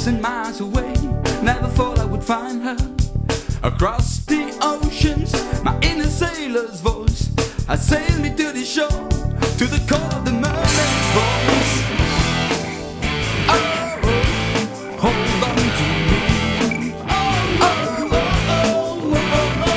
and miles away. Never thought I would find her across the oceans. My inner sailor's voice I sailed me to the shore, to the call of the mermaid's voice. Oh, hold on to me. Oh, oh, oh, oh,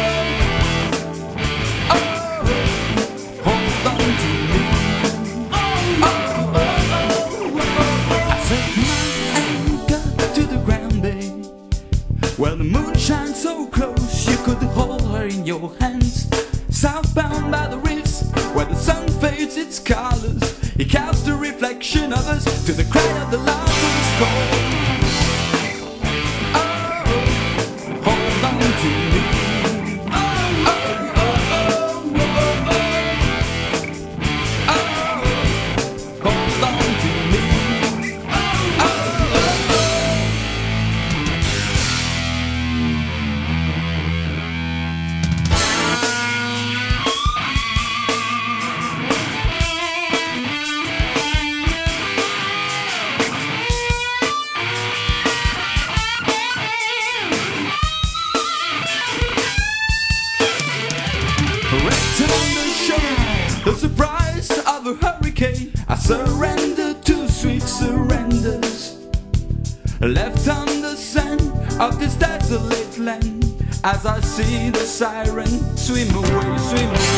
oh, oh. Hold on to me. Oh, oh, oh, oh. I set my anchor to the ground, babe. Well, the moon shines so close, you could hold her in your hands. Southbound by the reefs, where the sun fades its colors, he casts a reflection of us to the cry of the lover's call. Oh, hold on to me. Oh, oh, oh, oh, oh, oh. Hold on to me. Oh, oh, oh, oh. Written on the shore, the surprise of a hurricane. I surrender to sweet surrenders, left on the sand of this desolate land. As I see the siren swim away, swim away.